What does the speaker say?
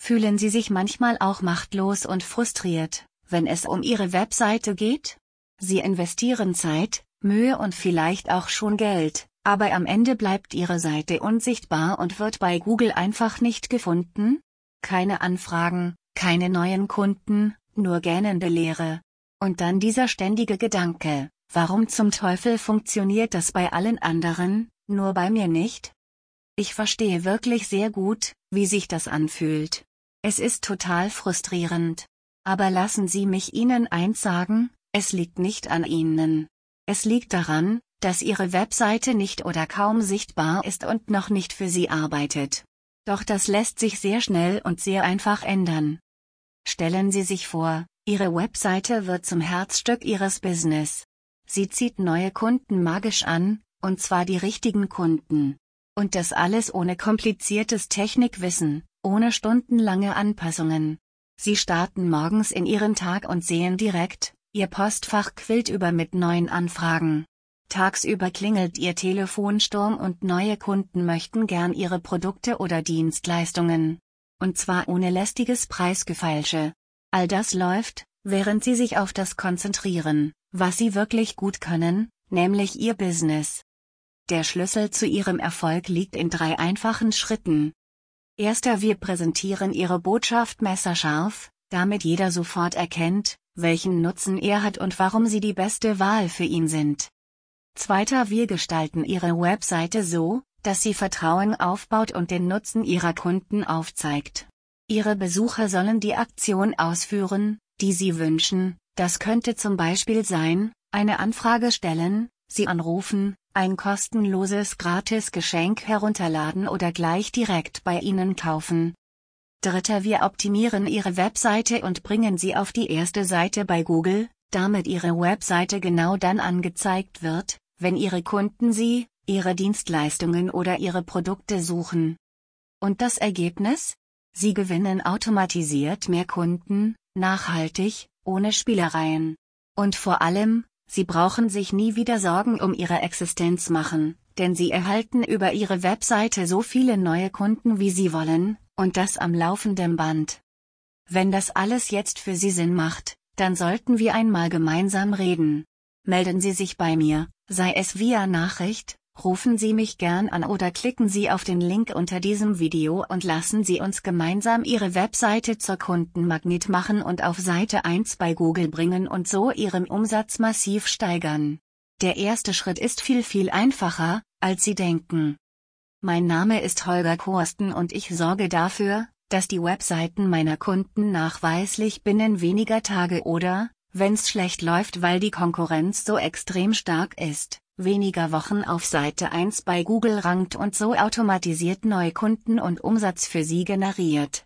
Fühlen Sie sich manchmal auch machtlos und frustriert, wenn es um Ihre Webseite geht? Sie investieren Zeit, Mühe und vielleicht auch schon Geld, aber am Ende bleibt Ihre Seite unsichtbar und wird bei Google einfach nicht gefunden? Keine Anfragen, keine neuen Kunden, nur gähnende Leere. Und dann dieser ständige Gedanke: Warum zum Teufel funktioniert das bei allen anderen, nur bei mir nicht? Ich verstehe wirklich sehr gut, wie sich das anfühlt. Es ist total frustrierend. Aber lassen Sie mich Ihnen eins sagen: Es liegt nicht an Ihnen. Es liegt daran, dass Ihre Webseite nicht oder kaum sichtbar ist und noch nicht für Sie arbeitet. Doch das lässt sich sehr schnell und sehr einfach ändern. Stellen Sie sich vor, Ihre Webseite wird zum Herzstück Ihres Business. Sie zieht neue Kunden magisch an, und zwar die richtigen Kunden. Und das alles ohne kompliziertes Technikwissen, ohne stundenlange Anpassungen. Sie starten morgens in Ihren Tag und sehen direkt, Ihr Postfach quillt über mit neuen Anfragen. Tagsüber klingelt Ihr Telefonsturm und neue Kunden möchten gern Ihre Produkte oder Dienstleistungen. Und zwar ohne lästiges Preisgefeilsche. All das läuft, während Sie sich auf das konzentrieren, was Sie wirklich gut können, nämlich Ihr Business. Der Schlüssel zu Ihrem Erfolg liegt in 3 einfachen Schritten. Erster: Wir präsentieren Ihre Botschaft messerscharf, damit jeder sofort erkennt, welchen Nutzen er hat und warum Sie die beste Wahl für ihn sind. Zweiter: Wir gestalten Ihre Webseite so, dass sie Vertrauen aufbaut und den Nutzen Ihrer Kunden aufzeigt. Ihre Besucher sollen die Aktion ausführen, die Sie wünschen. Das könnte zum Beispiel sein: eine Anfrage stellen, Sie anrufen, ein kostenloses Gratis-Geschenk herunterladen oder gleich direkt bei Ihnen kaufen. Dritter: Wir optimieren Ihre Webseite und bringen Sie auf die erste Seite bei Google, damit Ihre Webseite genau dann angezeigt wird, wenn Ihre Kunden Sie, Ihre Dienstleistungen oder Ihre Produkte suchen. Und das Ergebnis? Sie gewinnen automatisiert mehr Kunden, nachhaltig, ohne Spielereien. Und vor allem, Sie brauchen sich nie wieder Sorgen um Ihre Existenz machen, denn Sie erhalten über Ihre Webseite so viele neue Kunden wie Sie wollen, und das am laufenden Band. Wenn das alles jetzt für Sie Sinn macht, dann sollten wir einmal gemeinsam reden. Melden Sie sich bei mir, sei es via Nachricht, rufen Sie mich gern an oder klicken Sie auf den Link unter diesem Video und lassen Sie uns gemeinsam Ihre Webseite zur Kundenmagnet machen und auf Seite 1 bei Google bringen und so Ihren Umsatz massiv steigern. Der erste Schritt ist viel einfacher, als Sie denken. Mein Name ist Holger Korsten und ich sorge dafür, dass die Webseiten meiner Kunden nachweislich binnen weniger Tage oder, wenn's schlecht läuft, weil die Konkurrenz so extrem stark ist, weniger Wochen auf Seite 1 bei Google rankt und so automatisiert Neukunden und Umsatz für Sie generiert.